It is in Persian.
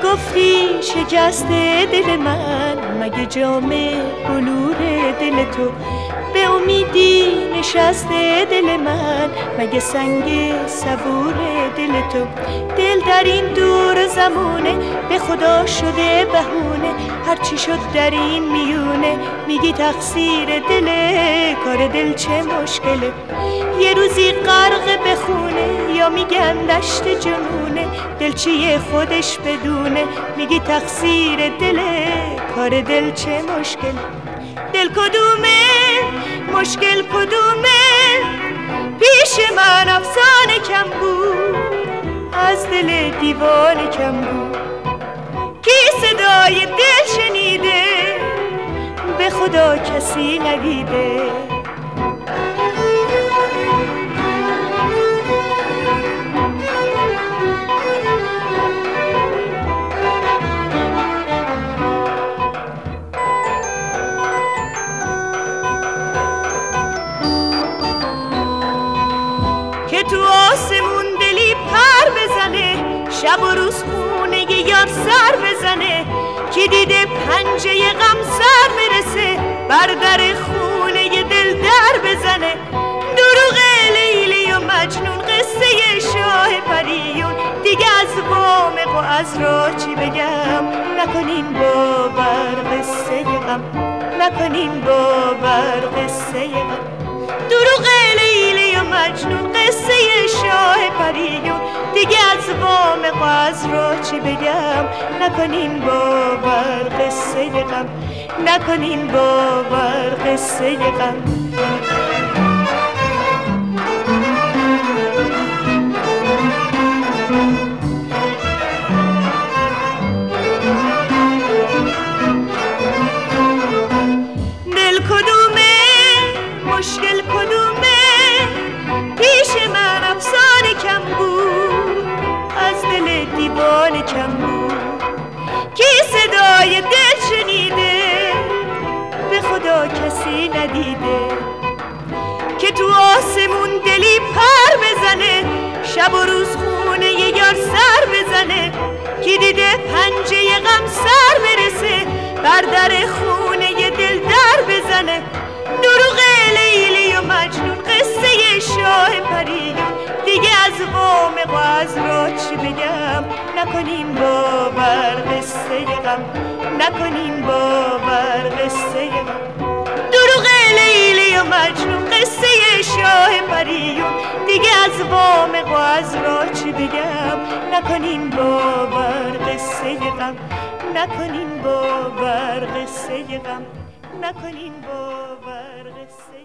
گفتی شکسته دل من، مگه جام بلور دل تو به امیدی نشسته دل من، مگه سنگ صبور دل تو. دل در این دور زمونه به خدا شده بهونه، هرچی شد در این میونه میگی تقصیر دله. کار دل چه مشکله، یه روزی غرق بخونه یا میگن دشت جنونه، دل چیه خودش بدونه میگی تقصیر دله. کار دل چه مشکله، دل کدومه مشکل کدومه، پیش من افسانه کم بود از دل دیوانه کم بود. کی صدای دل شنیده به خدا کسی ندیده. که تو آسمون دلی پر بزنه، شب و روز خونه یار سر بزنه. کی دیده پنجه غم سر برسه، بر در خونه دل در بزنه. دروغ لیلی و مجنون، قصه شاه پریون، دیگه از وامق و از را چی بگم. نکنین باور قصه غم، نکنین باور قصه غم. دروغ لیلی و مجنون، قصه شاه پریون، دیگه از وامق و از را چی بگم. نکنین باور قصه غم، نکنین باور قصه غم. دل کدومه مشکل کدومه، پیش من افسانه کم بود از دل دیوانه کم بود. کی صدای دل شنیده به خدا کسی ندیده. که تو آسمون دلی پر بزنه، شب و روز خونه یار سر بزنه. کی دیده پنجه غم سر برسه، بر در خونه دل در بزنه. دروغ لیلی و مجنون، قصه شاه پریون، دیگه از وامق و از را چی بگم. نکنین باور قصه غم، نکنین باور قصه غم. دروغ لیلی و مجنون، قصه شاه پریون، دیگه از وامق و از را چی بگم. نکنین باور قصه غم، نکنین باور قصه غم، نکنین باور قصه